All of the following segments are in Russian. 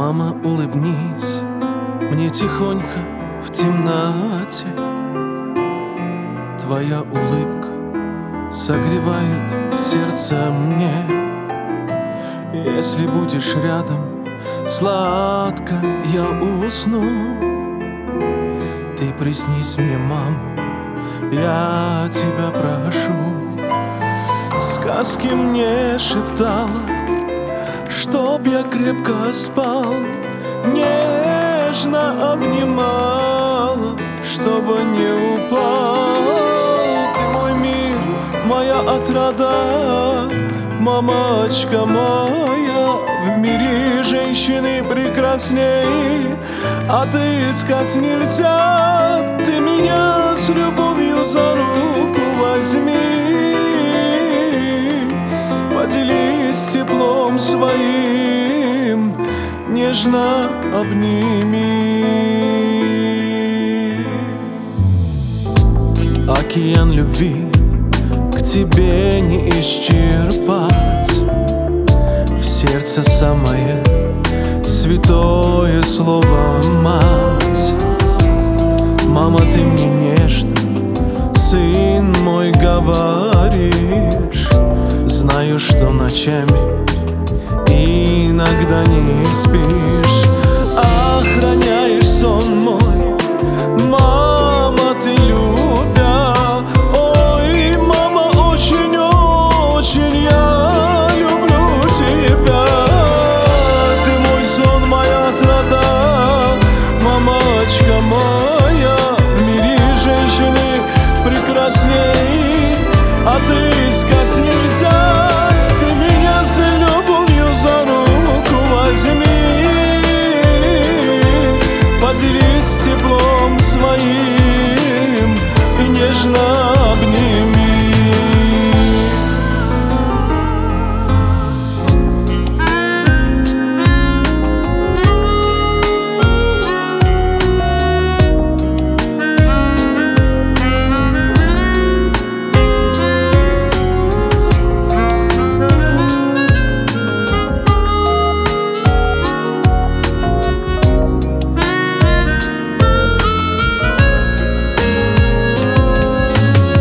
Мама, улыбнись мне тихонько в темноте. Твоя улыбка согревает сердце мне. Если будешь рядом, сладко я усну. Ты приснись мне, мама, я тебя прошу. Сказки мне шептала, чтоб я крепко спал, нежно обнимала, чтобы не упал. Ты мой мир, моя отрада, мамочка моя. В мире женщины прекрасней отыскать нельзя. Ты меня с любовью за руку возьми, поделись теплом своим, нежно обними. Океан любви к тебе не исчерпать. В сердце самое святое слово «мать». Мама, ты мне нежно, сын мой, говоришь. Знаю, что ночами иногда не спишь, охраняешь сон мой, мама, ты любя. Ой, мама, очень-очень я люблю тебя. Ты мой сон, моя отрада, мамочка моя. В мире женщины прекрасней отыскать нельзя. Ты меня с любовью за руку возьми, поделись теплом своим и нежно обними.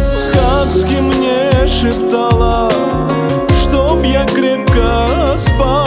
Сказки мне шептала, чтоб я крепко спал,